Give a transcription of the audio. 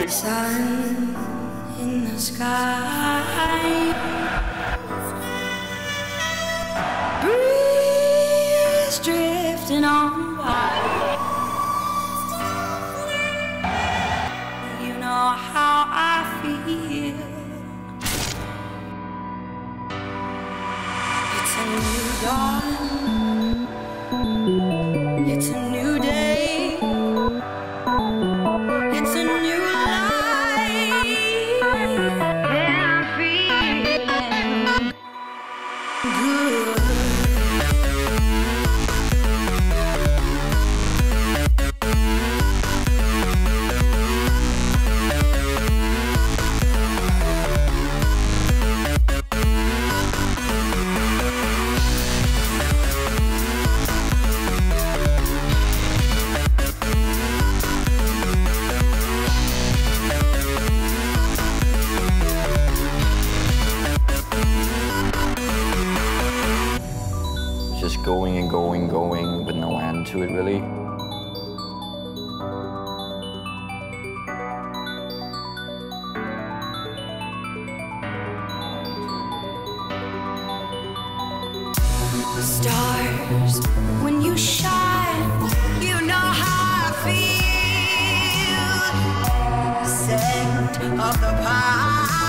Sun in the sky, breeze drifting on by. You know how I feel. It's a new dawn. It's a new day. It's a new life. And I'm feeling good. Just going and going, going with no end to it, really. Stars, when you shine, you know how I feel. Scent of the pine.